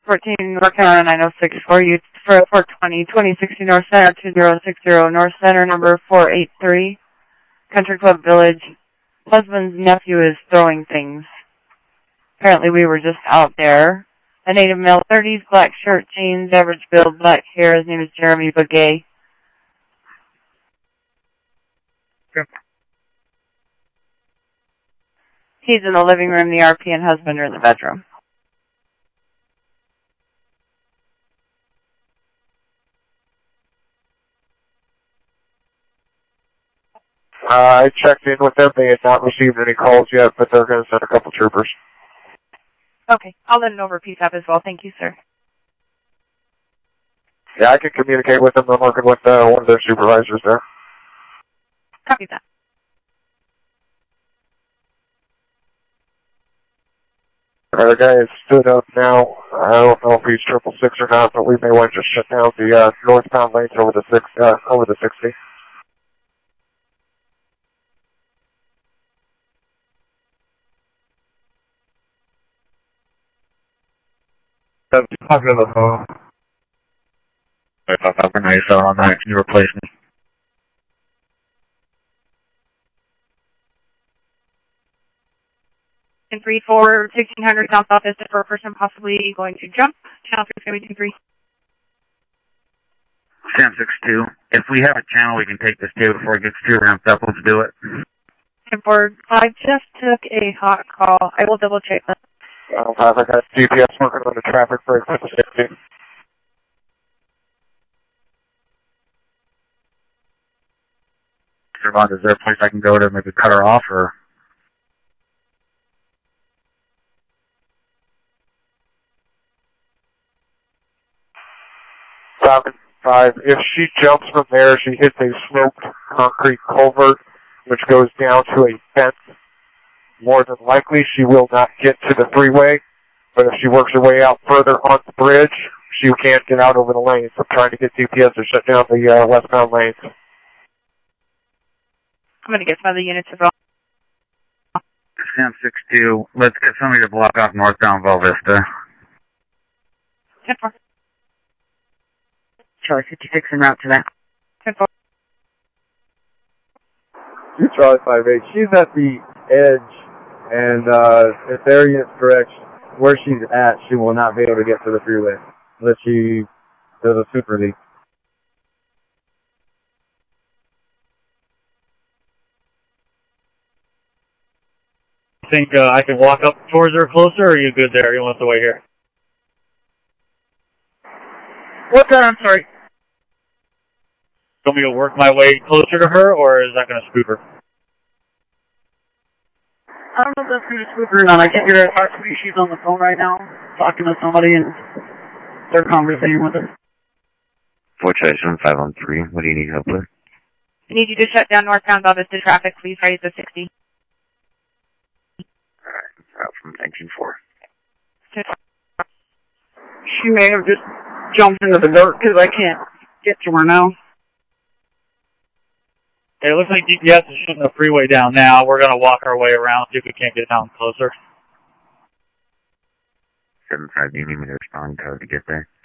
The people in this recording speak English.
14 North Carolina 906 for you for 420 2060 North Center 2060 North Center number 483 Country Club Village. Husband's nephew is throwing things. Apparently we were just out there. A native male, 30s, black shirt, jeans, average build, black hair. His name is Jeremy Begay. He's in the living room. The RP and husband are in the bedroom. I checked in with them. They had not received any calls yet, but they're going to send a couple troopers. Okay, I'll let it over PSAP as well. Thank you, sir. Yeah, I can communicate with them. I'm working with one of their supervisors there. Copy that. The guy has stood up now. I don't know if he's 666 or not, but we may want to just shut down the northbound lanes over the 60. Talking to the phone. I've got 97 on that. Can you replace me? And 34 1600 south is for a person possibly going to jump. Channel 3 Sam 62. If we have a channel we can take this to before it gets too ramped up, let's do it. And for I just took a hot call. I will double check that. I got GPS working on the traffic break for the 60. Is there a place I can go to maybe cut her off, or? Falcon 5. If she jumps from there, she hits a sloped concrete culvert, which goes down to a fence. More than likely, she will not get to the freeway, but if she works her way out further on the bridge, she can't get out over the lanes. I'm trying to get DPS to shut down the westbound lanes. I'm going to get some of the units as well. Sam 62, let's get somebody to block off northbound Val Vista. 10-4. Charlie 56 en route to that. 10-4. Charlie 58. She's at the edge, and if their unit's correct, where she's at, she will not be able to get to the freeway unless she does a super leak. Think I can walk up towards her closer, or are you good there? You want us to wait here? What's that? I'm sorry. Want me to work my way closer to her, or is that going to spook her? I don't know if that's going to spook her or not. I can't get her to talk to me. She's on the phone right now, talking to somebody, and they're conversating with her. 4-5-1-3. What do you need help with? I need you to shut down northbound Val Vista traffic. Please raise the 60. Out from 19-4. She may have just jumped into the dirt because I can't get to her now. It looks like DPS is shutting the freeway down now. We're going to walk our way around, see if we can't get down closer. 7-5, do you need me to respond to get there?